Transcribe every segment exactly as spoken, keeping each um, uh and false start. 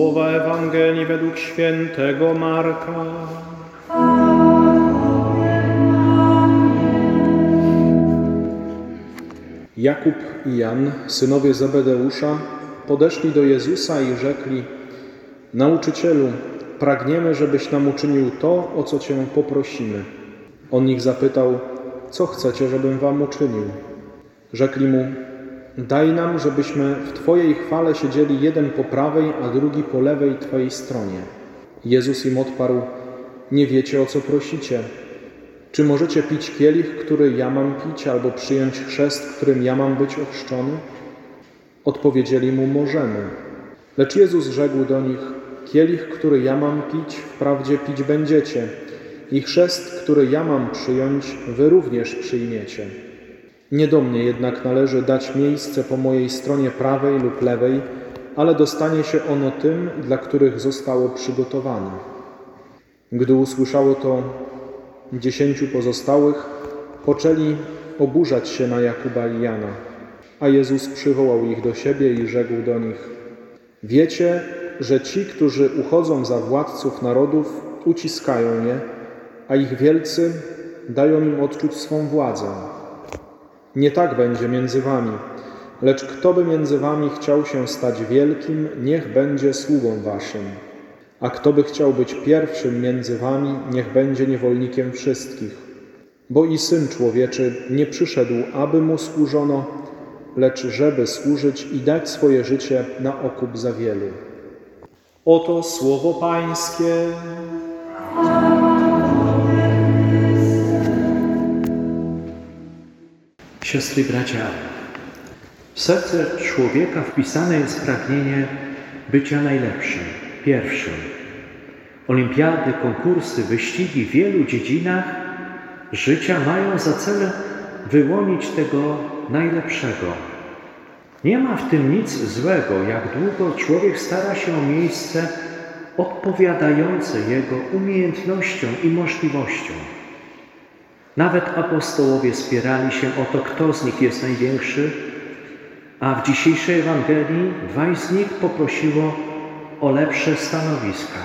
Słowa Ewangelii według świętego Marka. Jakub i Jan, synowie Zebedeusza, podeszli do Jezusa i rzekli: Nauczycielu, pragniemy, żebyś nam uczynił to, o co Cię poprosimy. On ich zapytał: Co chcecie, żebym wam uczynił? Rzekli mu: Daj nam, żebyśmy w Twojej chwale siedzieli jeden po prawej, a drugi po lewej Twojej stronie. Jezus im odparł: Nie wiecie, o co prosicie. Czy możecie pić kielich, który ja mam pić, albo przyjąć chrzest, którym ja mam być ochrzczony? Odpowiedzieli mu: Możemy. Lecz Jezus rzekł do nich: Kielich, który ja mam pić, wprawdzie pić będziecie, i chrzest, który ja mam przyjąć, wy również przyjmiecie. Nie do mnie jednak należy dać miejsce po mojej stronie prawej lub lewej, ale dostanie się ono tym, dla których zostało przygotowane. Gdy usłyszało to dziesięciu pozostałych, poczęli oburzać się na Jakuba i Jana. A Jezus przywołał ich do siebie i rzekł do nich: Wiecie, że ci, którzy uchodzą za władców narodów, uciskają je, a ich wielcy dają im odczuć swą władzę. Nie tak będzie między wami, lecz kto by między wami chciał się stać wielkim, niech będzie sługą waszym. A kto by chciał być pierwszym między wami, niech będzie niewolnikiem wszystkich. Bo i Syn Człowieczy nie przyszedł, aby mu służono, lecz żeby służyć i dać swoje życie na okup za wielu. Oto słowo Pańskie. Siostry i bracia, w serce człowieka wpisane jest pragnienie bycia najlepszym, pierwszym. Olimpiady, konkursy, wyścigi w wielu dziedzinach życia mają za cel wyłonić tego najlepszego. Nie ma w tym nic złego, jak długo człowiek stara się o miejsce odpowiadające jego umiejętnościom i możliwościom. Nawet apostołowie spierali się o to, kto z nich jest największy, a w dzisiejszej Ewangelii dwaj z nich poprosiło o lepsze stanowiska.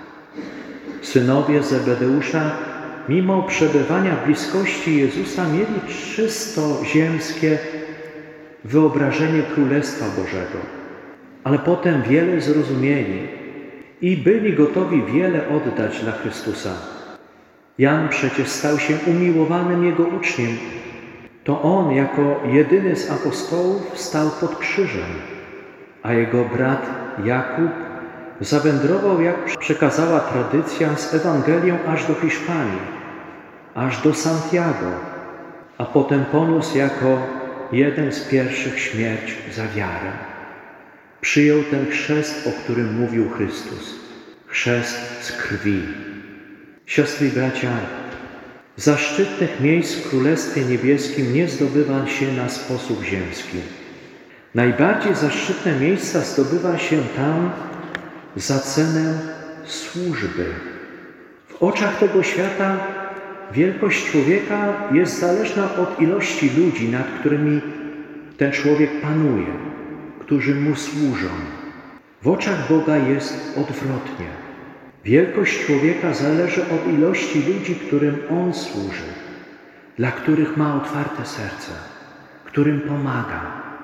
Synowie Zebedeusza, mimo przebywania w bliskości Jezusa, mieli czysto ziemskie wyobrażenie Królestwa Bożego, ale potem wiele zrozumieli i byli gotowi wiele oddać dla Chrystusa. Jan przecież stał się umiłowanym Jego uczniem. To on jako jedyny z apostołów stał pod krzyżem, a jego brat Jakub zawędrował, jak przekazała tradycja, z Ewangelią aż do Hiszpanii, aż do Santiago, a potem poniósł jako jeden z pierwszych śmierć za wiarę. Przyjął ten chrzest, o którym mówił Chrystus, chrzest z krwi. Siostry i bracia, zaszczytnych miejsc w Królestwie Niebieskim nie zdobywa się na sposób ziemski. Najbardziej zaszczytne miejsca zdobywa się tam za cenę służby. W oczach tego świata wielkość człowieka jest zależna od ilości ludzi, nad którymi ten człowiek panuje, którzy mu służą. W oczach Boga jest odwrotnie. Wielkość człowieka zależy od ilości ludzi, którym on służy, dla których ma otwarte serce, którym pomaga.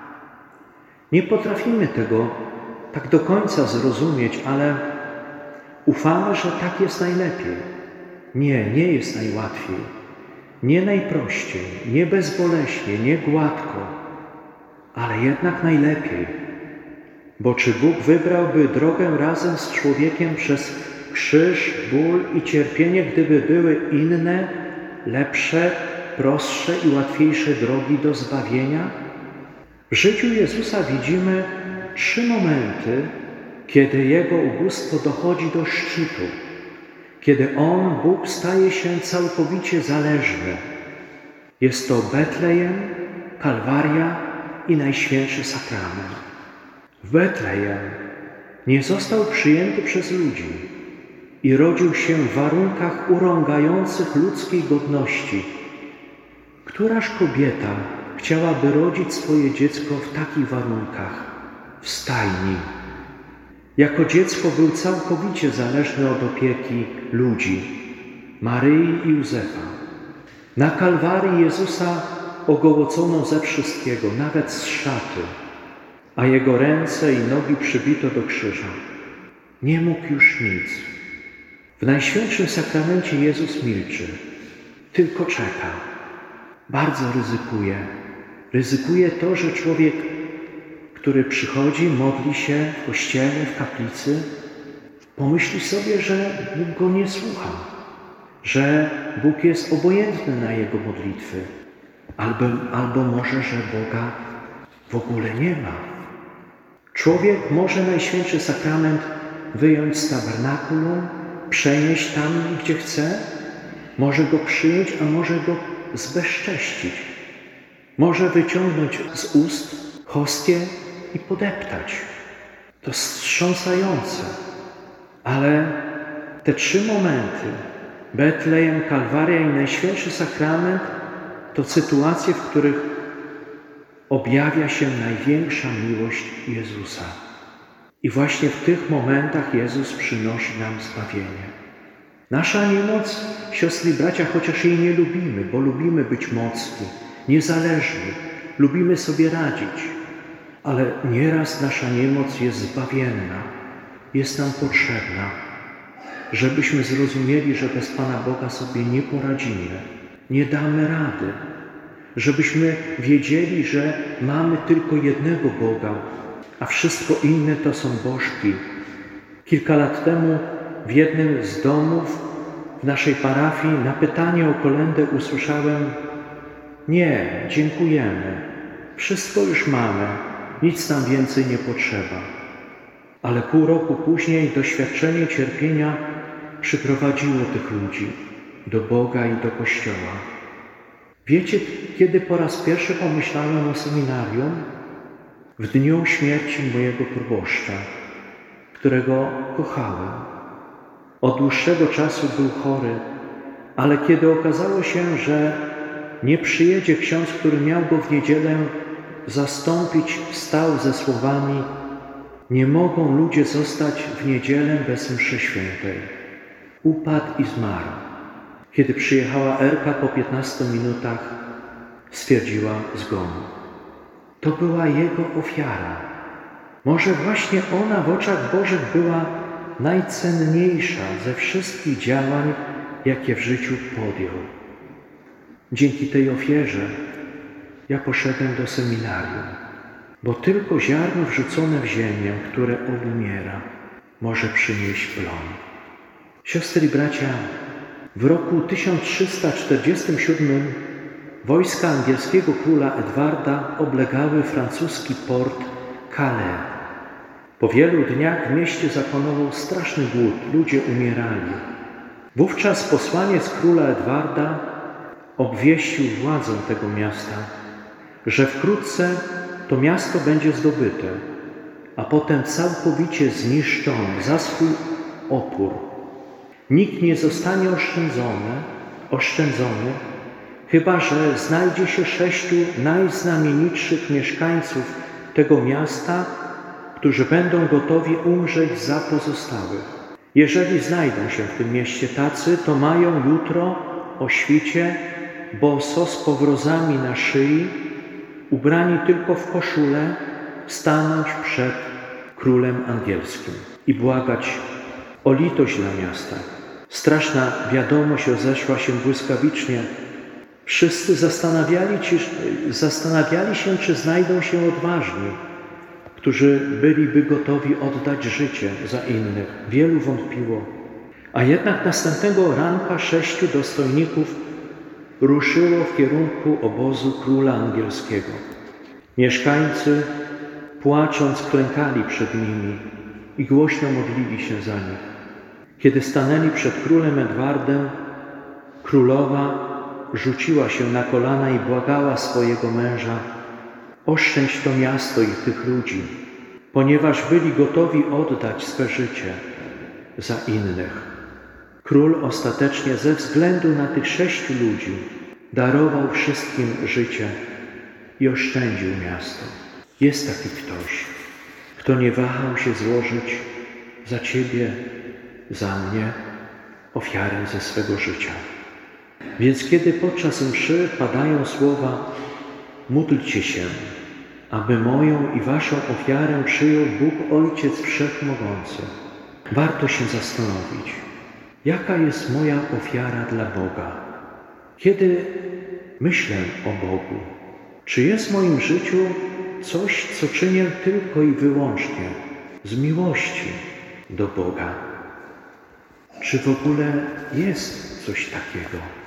Nie potrafimy tego tak do końca zrozumieć, ale ufamy, że tak jest najlepiej. Nie, nie jest najłatwiej, nie najprościej, nie bezboleśnie, nie gładko, ale jednak najlepiej. Bo czy Bóg wybrałby drogę razem z człowiekiem przez krzyż, ból i cierpienie, gdyby były inne, lepsze, prostsze i łatwiejsze drogi do zbawienia? W życiu Jezusa widzimy trzy momenty, kiedy Jego ubóstwo dochodzi do szczytu, kiedy On, Bóg, staje się całkowicie zależny. Jest to Betlejem, Kalwaria i Najświętszy Sakrament. W Betlejem nie został przyjęty przez ludzi i rodził się w warunkach urągających ludzkiej godności. Któraż kobieta chciałaby rodzić swoje dziecko w takich warunkach, w stajni? Jako dziecko był całkowicie zależny od opieki ludzi, Maryi i Józefa. Na Kalwarii Jezusa ogołocono ze wszystkiego, nawet z szaty, a Jego ręce i nogi przybito do krzyża. Nie mógł już nic. W Najświętszym Sakramencie Jezus milczy, tylko czeka. Bardzo ryzykuje. Ryzykuje to, że człowiek, który przychodzi, modli się w kościele, w kaplicy, pomyśli sobie, że Bóg go nie słucha, że Bóg jest obojętny na jego modlitwy, albo, albo może, że Boga w ogóle nie ma. Człowiek może Najświętszy Sakrament wyjąć z tabernakulum, przenieść tam, gdzie chce, może go przyjąć, a może go zbezcześcić. Może wyciągnąć z ust hostię i podeptać. To wstrząsające. Ale te trzy momenty, Betlejem, Kalwaria i Najświętszy Sakrament, to sytuacje, w których objawia się największa miłość Jezusa. I właśnie w tych momentach Jezus przynosi nam zbawienie. Nasza niemoc, siostry i bracia, chociaż jej nie lubimy, bo lubimy być mocni, niezależni, lubimy sobie radzić, ale nieraz nasza niemoc jest zbawienna, jest nam potrzebna, żebyśmy zrozumieli, że bez Pana Boga sobie nie poradzimy, nie damy rady, żebyśmy wiedzieli, że mamy tylko jednego Boga, a wszystko inne to są bożki. Kilka lat temu w jednym z domów w naszej parafii na pytanie o kolędę usłyszałem: nie, dziękujemy, wszystko już mamy, nic nam więcej nie potrzeba. Ale pół roku później doświadczenie cierpienia przyprowadziło tych ludzi do Boga i do Kościoła. Wiecie, kiedy po raz pierwszy pomyślałem o seminarium? W dniu śmierci mojego proboszcza, którego kochałem. Od dłuższego czasu był chory, ale kiedy okazało się, że nie przyjedzie ksiądz, który miał go w niedzielę zastąpić, wstał ze słowami: nie mogą ludzie zostać w niedzielę bez mszy świętej. Upadł i zmarł. Kiedy przyjechała Erka po piętnastu minutach, stwierdziła zgon. To była jego ofiara. Może właśnie ona w oczach Bożych była najcenniejsza ze wszystkich działań, jakie w życiu podjął. Dzięki tej ofierze ja poszedłem do seminarium, bo tylko ziarno wrzucone w ziemię, które obumiera, może przynieść plon. Siostry i bracia, w roku tysiąc trzysta czterdziestym siódmym wojska angielskiego króla Edwarda oblegały francuski port Calais. Po wielu dniach w mieście zapanował straszny głód, ludzie umierali. Wówczas posłaniec króla Edwarda obwieścił władzom tego miasta, że wkrótce to miasto będzie zdobyte, a potem całkowicie zniszczone za swój opór. Nikt nie zostanie oszczędzony, oszczędzony, chyba że znajdzie się sześciu najznamienitszych mieszkańców tego miasta, którzy będą gotowi umrzeć za pozostałych. Jeżeli znajdą się w tym mieście tacy, to mają jutro o świcie, boso z powrozami na szyi, ubrani tylko w koszulę, stanąć przed królem angielskim i błagać o litość dla miasta. Straszna wiadomość rozeszła się błyskawicznie. Wszyscy zastanawiali, ci, zastanawiali się, czy znajdą się odważni, którzy byliby gotowi oddać życie za innych. Wielu wątpiło. A jednak następnego ranka sześciu dostojników ruszyło w kierunku obozu króla angielskiego. Mieszkańcy, płacząc, klękali przed nimi i głośno modlili się za nich. Kiedy stanęli przed królem Edwardem, królowa rzuciła się na kolana i błagała swojego męża: oszczędź to miasto i tych ludzi, ponieważ byli gotowi oddać swe życie za innych. Król ostatecznie ze względu na tych sześciu ludzi darował wszystkim życie i oszczędził miasto. Jest taki ktoś, kto nie wahał się złożyć za Ciebie, za mnie ofiarę ze swego życia. Więc kiedy podczas mszy padają słowa módlcie się, aby moją i waszą ofiarę przyjął Bóg Ojciec Wszechmogący, warto się zastanowić, jaka jest moja ofiara dla Boga. Kiedy myślę o Bogu, czy jest w moim życiu coś, co czynię tylko i wyłącznie z miłości do Boga? Czy w ogóle jest coś takiego?